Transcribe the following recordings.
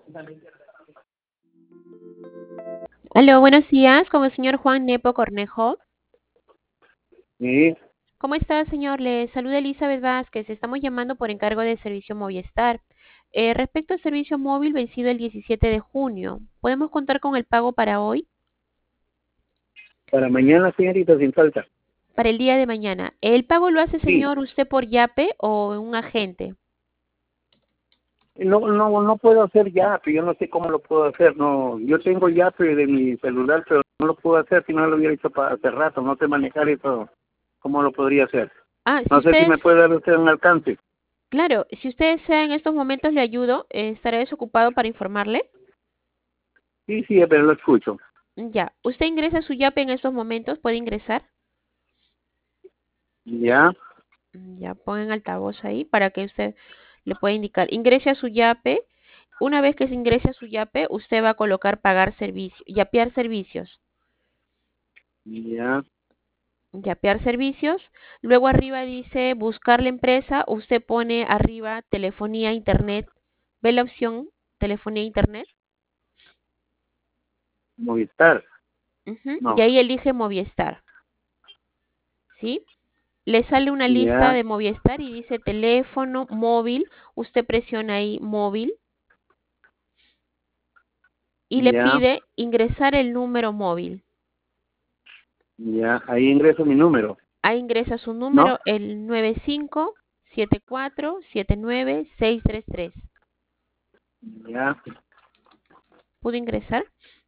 Aló, buenos días, con el señor Juan Nepo Cornejo. Sí, ¿Cómo está, señor? Le saluda Elizabeth Vázquez. Estamos llamando por encargo de servicio Movistar. Respecto al servicio móvil vencido el 17 de junio, ¿podemos contar con el pago para hoy? para mañana, señorita, sin falta. Para el día de mañana. ¿El pago lo hace, Sí, señor, usted por Yape o un agente? no puedo hacer Yape, yo no sé cómo lo puedo hacer, no, yo tengo Yape de mi celular, pero no lo puedo hacer si no lo hubiera hecho para hace rato, no sé manejar eso, ¿cómo lo podría hacer? Ah, si No sé si usted, me puede dar usted un alcance. claro, si usted desea en estos momentos le ayudo, ¿estaré desocupado para informarle? Sí, sí, pero lo escucho. Ya, usted ingresa su Yape en estos momentos, ¿puede ingresar? Ya, Ya pongan altavoz ahí para que usted le pueda indicar. Ingrese a su Yape. Una vez que se ingrese a su Yape, usted va a colocar pagar servicio, yapear servicios, ya, yapear servicios. Luego arriba dice buscar la empresa. Usted pone arriba telefonía internet. ¿Ve la opción telefonía internet? Movistar, Ujú. Y no, ahí elige Movistar, ¿sí? Le sale una lista ya, de Movistar y dice teléfono móvil. Usted presiona ahí móvil y le ya, pide ingresar el número móvil. ya, ahí ingreso mi número, Ahí ingresa su ¿no? número, el 957479 633. Ya, ¿Pudo ingresar?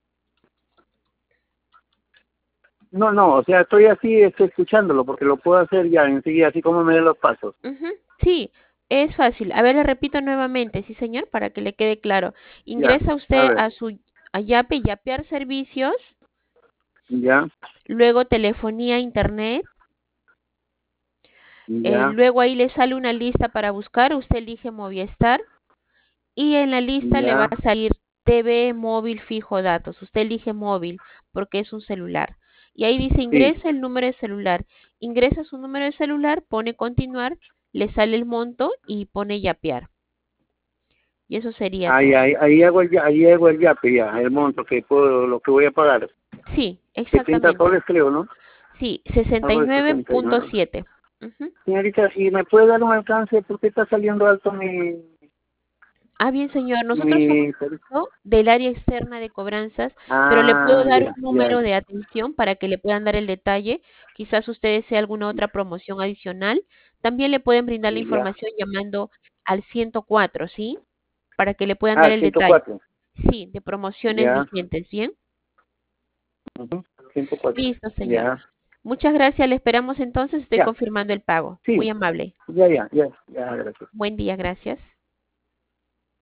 no, o sea, estoy así, estoy escuchándolo, porque lo puedo hacer ya enseguida, así como me dé los pasos. Ujú. Sí, es fácil. A ver, le repito nuevamente, sí, señor, para que le quede claro. Ya, Ingresa a usted ver, a su a Yape, yapear servicios, ya, luego telefonía internet, ya, luego ahí le sale una lista para buscar, usted elige Movistar y en la lista le va ya, a salir TV móvil fijo datos. Usted elige móvil porque es un celular. Y ahí dice sí. ingresa el número de celular. Ingresa su número de celular, pone continuar, le sale el monto y pone yapear. Y eso sería todo. Ahí hago el yape ya, el monto que puedo, lo que voy a pagar. Sí, 70 exactamente. soles creo, ¿no? Sí, Algo de 69. 69.7. Ujú. Señorita, ¿y me puede dar un alcance? Porque está saliendo alto Ah, bien, señor. Nosotros somos mi... del área externa de cobranzas, pero le puedo Ah, dar ya, un ya, número de atención para que le puedan dar el detalle. Quizás usted desee alguna otra promoción adicional. También le pueden brindar la ya. información llamando al 104, ¿sí? Para que le puedan dar Ah, el detalle. 104. Sí, de promociones Ya, vigentes, ¿bien? ujú, 104. Listo, señor. Ya, Muchas gracias. Le esperamos entonces. Estoy ya, confirmando el pago. sí, Muy amable. ya, gracias. Buen día, gracias.